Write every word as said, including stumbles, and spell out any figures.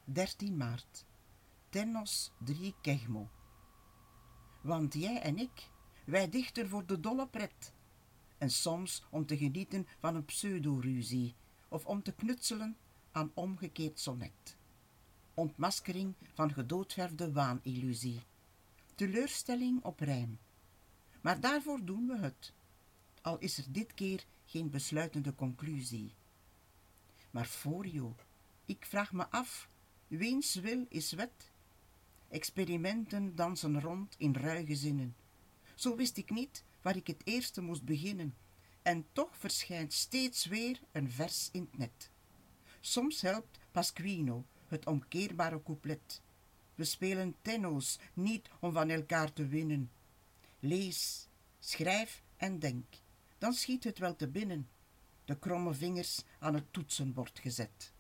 dertien maart. Tennos drie Kegmo. Want jij en ik, wij dichten voor de dolle pret. En soms om te genieten van een pseudo-ruzie, of om te knutselen aan omgekeerd sonnet. Ontmaskering van gedoodverfde waanillusie. Teleurstelling op rijm. Maar daarvoor doen we het. Al is er dit keer geen besluitende conclusie. Maar Forio, ik vraag me af, wiens wil is wet? Experimenten dansen rond in ruige zinnen. Zo wist ik niet waar ik het eerste moest beginnen. En toch verschijnt steeds weer een vers in het net. Soms helpt Pasquino, het omkeerbare couplet. We spelen tenno's niet om van elkaar te winnen. Lees, schrijf en denk, dan schiet het wel te binnen. De kromme vingers aan het toetsenbord gezet.